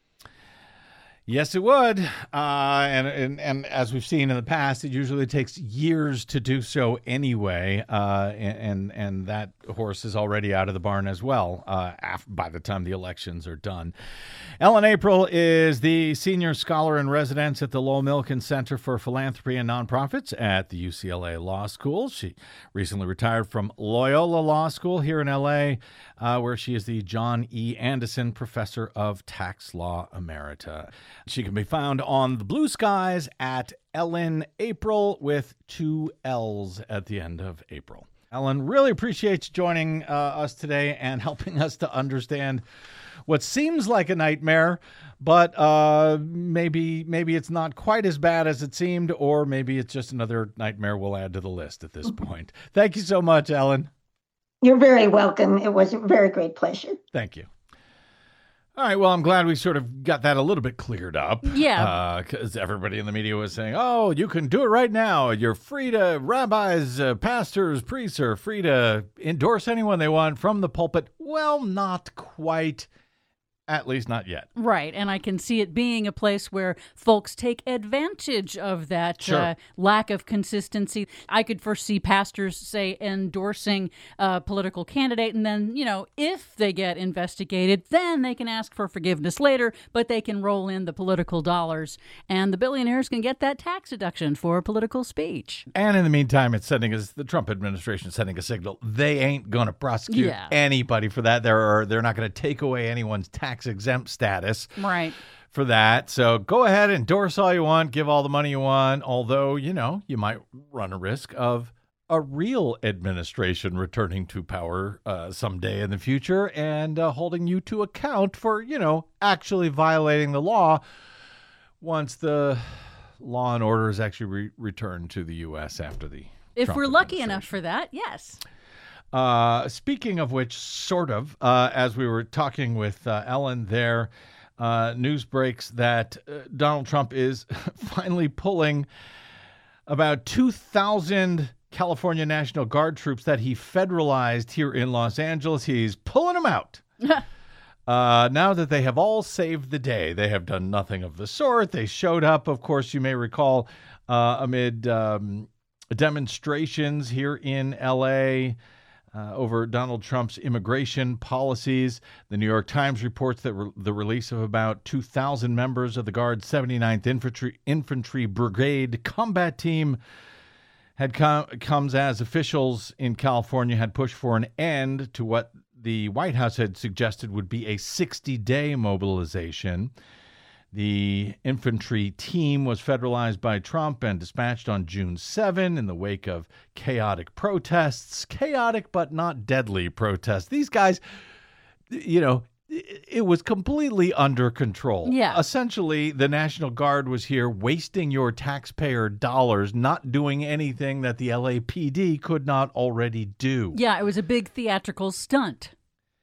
S2: Yes, it would. Uh, and, and and as we've seen in the past, it usually takes years to do so anyway. Uh, and and that horse is already out of the barn as well uh, af- by the time the elections are done. Ellen April is the senior scholar in residence at the Lowell Milken Center for Philanthropy and Nonprofits at the U C L A Law School. She recently retired from Loyola Law School here in L A, uh, where she is the John E. Anderson Professor of Tax Law Emerita. She can be found on the Blue Skies at Ellen April with two L's at the end of April. Ellen, really appreciate you joining uh, us today and helping us to understand what seems like a nightmare, but uh, maybe maybe it's not quite as bad as it seemed, or maybe it's just another nightmare we'll add to the list at this point. Thank you so much, Ellen.
S6: You're very welcome. It was a very great pleasure.
S2: Thank you. All right, well, I'm glad we sort of got that a little bit cleared up.
S4: Yeah.
S2: Because uh, everybody in the media was saying, oh, you can do it right now. You're free to, rabbis, uh, pastors, priests are free to endorse anyone they want from the pulpit. Well, not quite. At least not yet.
S4: Right. And I can see it being a place where folks take advantage of that
S2: Sure.
S4: uh, lack of consistency. I could first see pastors, say, endorsing a political candidate. And then, you know, if they get investigated, then they can ask for forgiveness later, but they can roll in the political dollars. And the billionaires can get that tax deduction for political speech.
S2: And in the meantime, it's sending us, the Trump administration is sending a signal. They ain't going to prosecute
S4: Yeah.
S2: anybody for that. They're, they're not going to take away anyone's tax exempt status
S4: Right.
S2: for that. So go ahead, endorse all you want, give all the money you want, although, you know, you might run a risk of a real administration returning to power uh, someday in the future and uh, holding you to account for, you know, actually violating the law once the law and order is actually re- returned to the U S after the
S4: If
S2: Trump
S4: we're lucky enough
S2: administration.
S4: for that, yes.
S2: Uh, speaking of which, sort of, uh, as we were talking with uh, Ellen there, uh, news breaks that uh, Donald Trump is finally pulling about two thousand California National Guard troops that he federalized here in Los Angeles. He's pulling them out. Uh, now that they have all saved the day. They have done nothing of the sort. They showed up, of course, you may recall, uh, amid um, demonstrations here in L A, Uh, over Donald Trump's immigration policies. The New York Times reports that re- the release of about two thousand members of the Guard's seventy-ninth Infantry Infantry Brigade combat team had com- comes as officials in California had pushed for an end to what the White House had suggested would be a sixty-day mobilization. The infantry team was federalized by Trump and dispatched on June seventh in the wake of chaotic protests. Chaotic but not deadly protests. These guys, you know, it was completely under control.
S4: Yeah.
S2: Essentially, the National Guard was here wasting your taxpayer dollars, not doing anything that the L A P D could not already do.
S4: Yeah, it was a big theatrical stunt.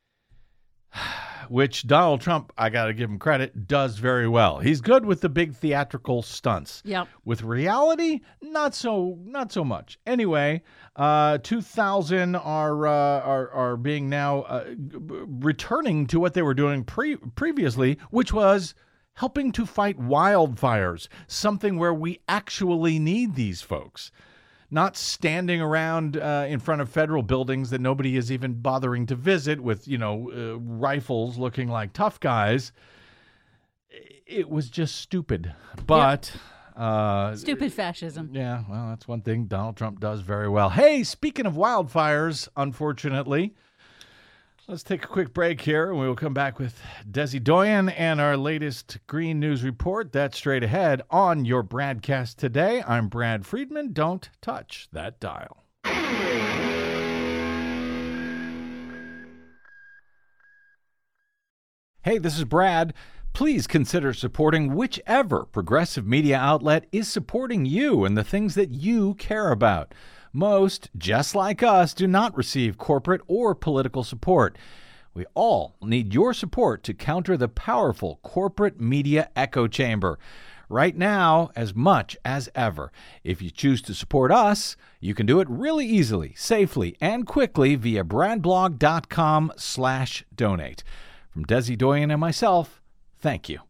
S2: Which Donald Trump, I got to give him credit, does very well. He's good with the big theatrical stunts.
S4: Yep.
S2: With reality, not so not so much. Anyway, uh, two thousand are uh, are are being now uh, g- returning to what they were doing pre- previously, which was helping to fight wildfires, something where we actually need these folks. Not standing around uh, in front of federal buildings that nobody is even bothering to visit with, you know, uh, rifles looking like tough guys. It was just stupid. But... Yep. Uh,
S4: Stupid fascism.
S2: Yeah, well, that's one thing Donald Trump does very well. Hey, speaking of wildfires, unfortunately, let's take a quick break here, and we will come back with Desi Doyen and our latest Green News Report. That's straight ahead on your Bradcast today. I'm Brad Friedman. Don't touch that dial. Hey, this is Brad. Please consider supporting whichever progressive media outlet is supporting you and the things that you care about. Most, just like us, do not receive corporate or political support. We all need your support to counter the powerful corporate media echo chamber. right now as much as ever. If you choose to support us, you can do it really easily, safely, and quickly via bradblog.com slash donate. From Desi Doyen and myself, thank you.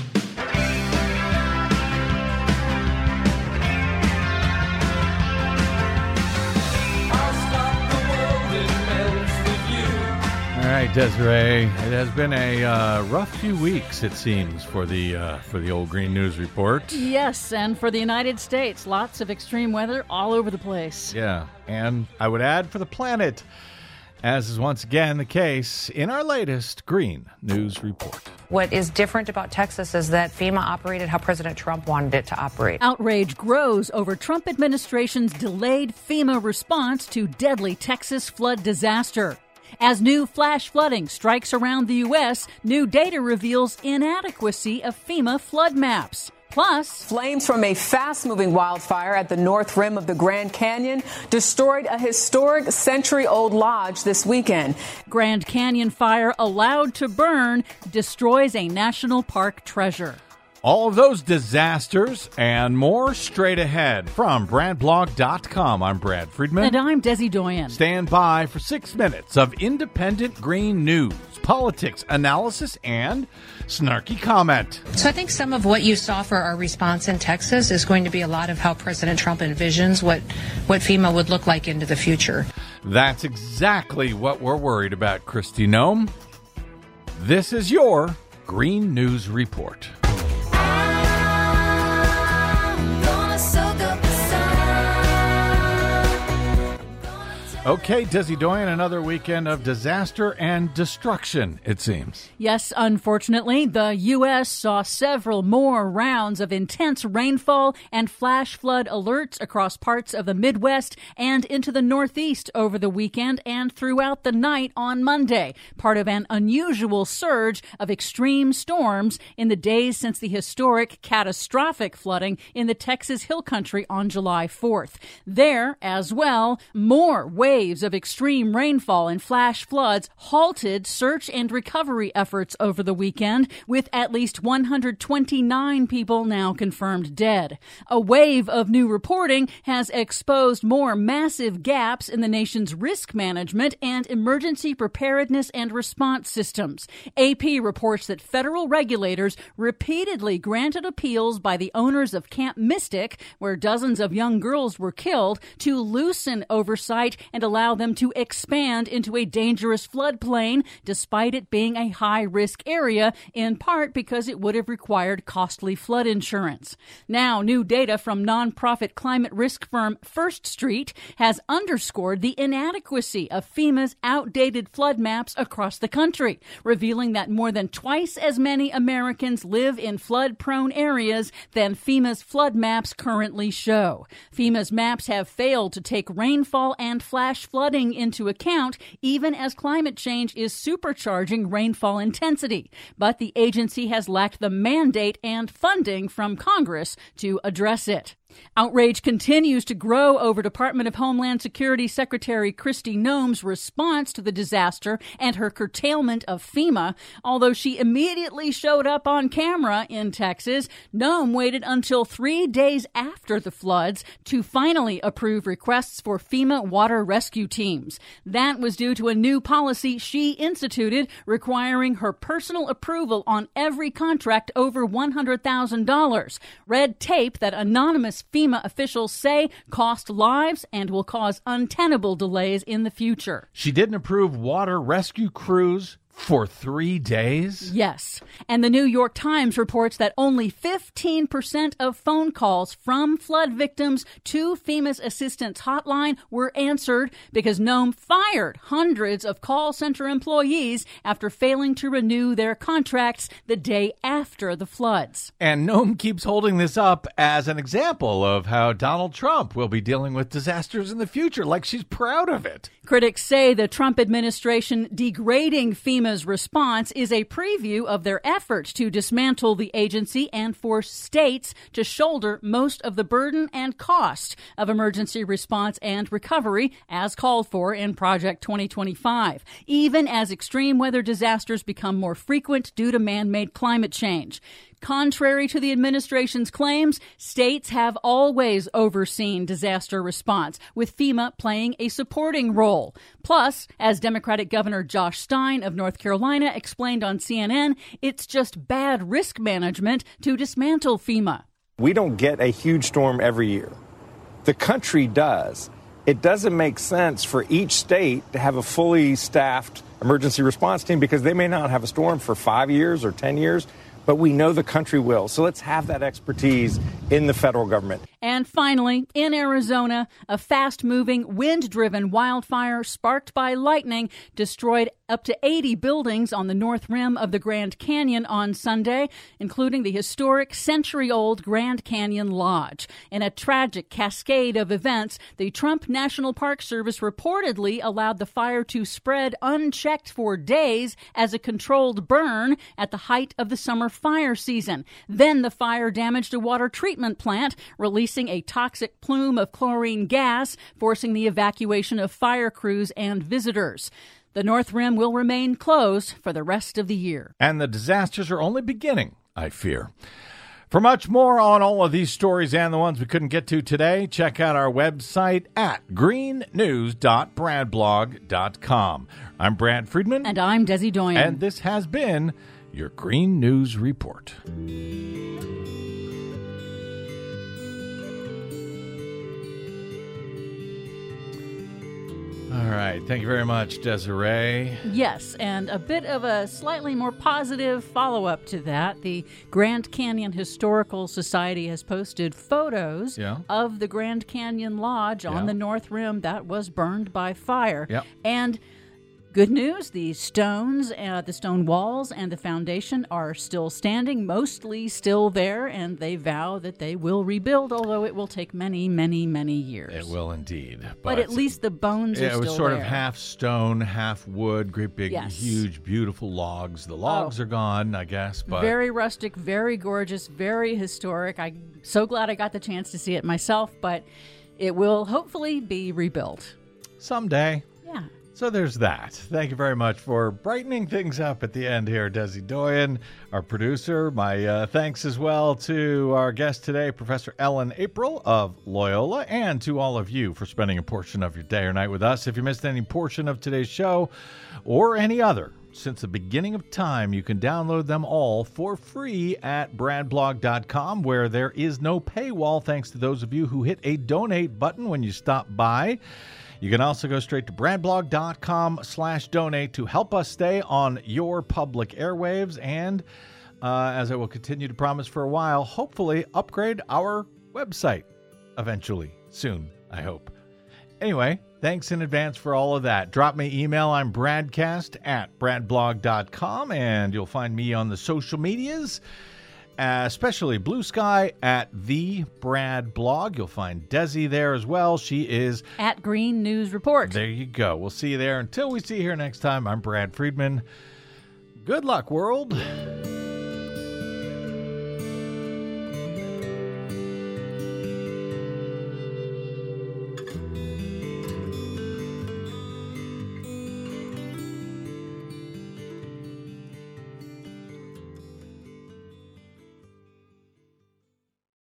S2: All right, Desiree. It has been a uh, rough few weeks, it seems, for the uh, for the old Green News Report.
S4: Yes, and for the United States, lots of extreme weather all over the place.
S2: Yeah, and I would add for the planet, as is once again the case in our latest Green News Report.
S7: What is different about Texas is that FEMA operated how President Trump wanted it to operate.
S4: Outrage grows over Trump administration's delayed FEMA response to deadly Texas flood disaster. As new flash flooding strikes around the U S, new data reveals inadequacy of FEMA flood maps. Plus,
S8: flames from a fast-moving wildfire at the north rim of the Grand Canyon destroyed a historic century-old lodge this weekend.
S4: Grand Canyon fire allowed to burn destroys a national park treasure.
S2: All of those disasters and more straight ahead from brad blog dot com. I'm Brad Friedman.
S4: And I'm Desi Doyen.
S2: Stand by for six minutes of independent green news, politics, analysis, and snarky comment.
S7: So I think some of what you saw for our response in Texas is going to be a lot of how President Trump envisions what, what FEMA would look like into the future.
S2: That's exactly what we're worried about, Kristi Noem. This is your Green News Report. Okay, Desi Doyen, another weekend of disaster and destruction, it seems.
S4: Yes, unfortunately, the U S saw several more rounds of intense rainfall and flash flood alerts across parts of the Midwest and into the Northeast over the weekend and throughout the night on Monday, part of an unusual surge of extreme storms in the days since the historic catastrophic flooding in the Texas Hill Country on July fourth. There, as well, more waves Waves of extreme rainfall and flash floods halted search and recovery efforts over the weekend, with at least one hundred twenty-nine people now confirmed dead. A wave of new reporting has exposed more massive gaps in the nation's risk management and emergency preparedness and response systems. A P reports that federal regulators repeatedly granted appeals by the owners of Camp Mystic, where dozens of young girls were killed, to loosen oversight and allow them to expand into a dangerous floodplain, despite it being a high-risk area, in part because it would have required costly flood insurance. Now, new data from nonprofit climate risk firm First Street has underscored the inadequacy of FEMA's outdated flood maps across the country, revealing that more than twice as many Americans live in flood-prone areas than FEMA's flood maps currently show. FEMA's maps have failed to take rainfall and flash flooding into account, even as climate change is supercharging rainfall intensity. But the agency has lacked the mandate and funding from Congress to address it. Outrage continues to grow over Department of Homeland Security Secretary Kristi Noem's response to the disaster and her curtailment of FEMA. Although she immediately showed up on camera in Texas, Noem waited until three days after the floods to finally approve requests for FEMA water rescue teams. That was due to a new policy she instituted requiring her personal approval on every contract over one hundred thousand dollars. Red tape that anonymous FEMA officials say cost lives and will cause untenable delays in the future.
S2: She didn't approve water rescue crews for three days?
S4: Yes. And the New York Times reports that only fifteen percent of phone calls from flood victims to FEMA's assistance hotline were answered because Noem fired hundreds of call center employees after failing to renew their contracts the day after the floods.
S2: And Noem keeps holding this up as an example of how Donald Trump will be dealing with disasters in the future, like she's proud of it.
S4: Critics say the Trump administration degrading FEMA's response is a preview of their efforts to dismantle the agency and force states to shoulder most of the burden and cost of emergency response and recovery, as called for in Project twenty twenty-five, even as extreme weather disasters become more frequent due to man-made climate change. Contrary to the administration's claims, states have always overseen disaster response, with FEMA playing a supporting role. Plus, as Democratic Governor Josh Stein of North Carolina explained on C N N, it's just bad risk management to dismantle FEMA.
S9: We don't get a huge storm every year. The country does. It doesn't make sense for each state to have a fully staffed emergency response team because they may not have a storm for five years or ten years, but we know the country will. So let's have that expertise in the federal government.
S4: And finally, in Arizona, a fast-moving, wind-driven wildfire sparked by lightning destroyed up to eighty buildings on the north rim of the Grand Canyon on Sunday, including the historic century-old Grand Canyon Lodge. In a tragic cascade of events, the Trump National Park Service reportedly allowed the fire to spread unchecked for days as a controlled burn at the height of the summer fire season. Then the fire damaged a water treatment plant, releasing a toxic plume of chlorine gas, forcing the evacuation of fire crews and visitors. The North Rim will remain closed for the rest of the year.
S2: And the disasters are only beginning, I fear. For much more on all of these stories and the ones we couldn't get to today, check out our website at green news dot brad blog dot com. I'm Brad Friedman.
S4: And I'm Desi Doyen.
S2: And this has been your Green News Report. All right. Thank you very much, Desiree.
S4: Yes, and a bit of a slightly more positive follow-up to that. The Grand Canyon Historical Society has posted photos
S2: yeah.
S4: of the Grand Canyon Lodge on
S2: yeah.
S4: the North Rim that was burned by fire.
S2: Yep.
S4: And good news, the stones, uh, the stone walls and the foundation are still standing, mostly still there, and they vow that they will rebuild, although it will take many, many, many years.
S2: It will indeed.
S4: But,
S2: But,
S4: at least the bones
S2: yeah,
S4: are still
S2: it was sort
S4: there.
S2: of half stone, half wood, great big,
S4: Yes.
S2: huge, beautiful logs. The logs
S4: Oh.
S2: are gone, I guess. But
S4: Very rustic, very gorgeous, very historic. I'm so glad I got the chance to see it myself, but it will hopefully be rebuilt.
S2: someday.
S4: Yeah.
S2: So there's that. Thank you very much for brightening things up at the end here, Desi Doyen, our producer. My uh, thanks as well to our guest today, Professor Ellen April of Loyola, and to all of you for spending a portion of your day or night with us. If you missed any portion of today's show or any other since the beginning of time, you can download them all for free at brad blog dot com, where there is no paywall, thanks to those of you who hit a donate button when you stop by. You can also go straight to brad blog dot com slash donate to help us stay on your public airwaves and, uh, as I will continue to promise for a while, hopefully upgrade our website eventually, soon, I hope. Anyway, thanks in advance for all of that. Drop me email. I'm bradcast at brad blog dot com, and you'll find me on the social medias, Uh, especially Blue Sky at The Brad Blog. You'll find Desi there as well. She is
S4: At Green News Report.
S2: There you go. We'll see you there. Until we see you here next time, I'm Brad Friedman. Good luck, world.